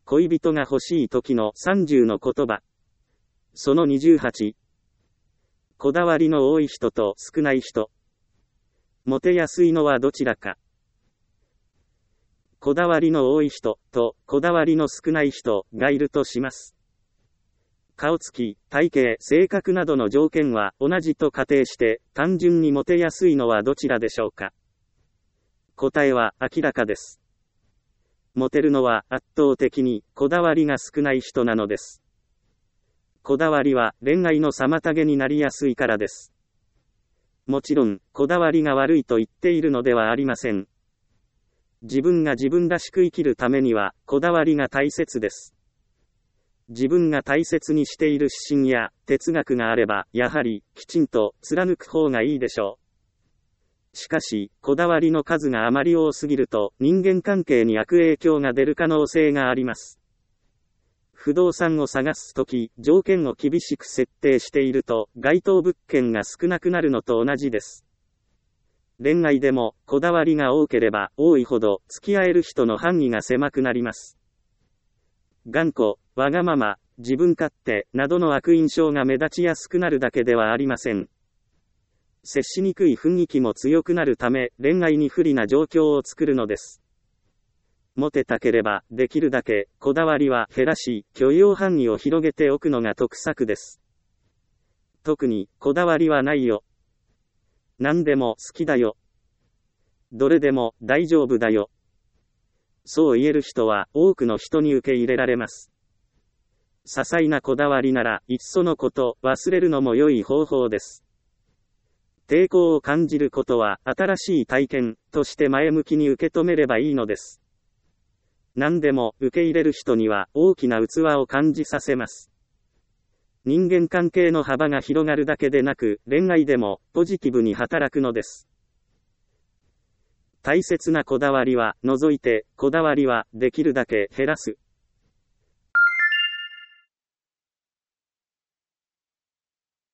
恋人が欲しい時の30の言葉。その28。こだわりの多い人と少ない人。モテやすいのはどちらか。こだわりの多い人とこだわりの少ない人がいるとします。顔つき、体型、性格などの条件は同じと仮定して、単純にモテやすいのはどちらでしょうか。答えは明らかです。モテるのは圧倒的にこだわりが少ない人なのです。こだわりは恋愛の妨げになりやすいからです。もちろん、こだわりが悪いと言っているのではありません。自分が自分らしく生きるためには、こだわりが大切です。自分が大切にしている指針や哲学があれば、やはりきちんと貫く方がいいでしょう。しかし、こだわりの数があまり多すぎると、人間関係に悪影響が出る可能性があります。不動産を探すとき、条件を厳しく設定していると、該当物件が少なくなるのと同じです。恋愛でも、こだわりが多ければ多いほど、付き合える人の範囲が狭くなります。頑固、わがまま、自分勝手、などの悪印象が目立ちやすくなるだけではありません。接しにくい雰囲気も強くなるため、恋愛に不利な状況を作るのです。モテたければ、できるだけ、こだわりは減らし、許容範囲を広げておくのが得策です。特に、こだわりはないよ。何でも好きだよ。どれでも大丈夫だよ。そう言える人は多くの人に受け入れられます。些細なこだわりなら、いっそのこと忘れるのも良い方法です。抵抗を感じることは新しい体験として前向きに受け止めればいいのです。何でも受け入れる人には大きな器を感じさせます。人間関係の幅が広がるだけでなく、恋愛でもポジティブに働くのです。大切なこだわりは除いて、こだわりはできるだけ減らす。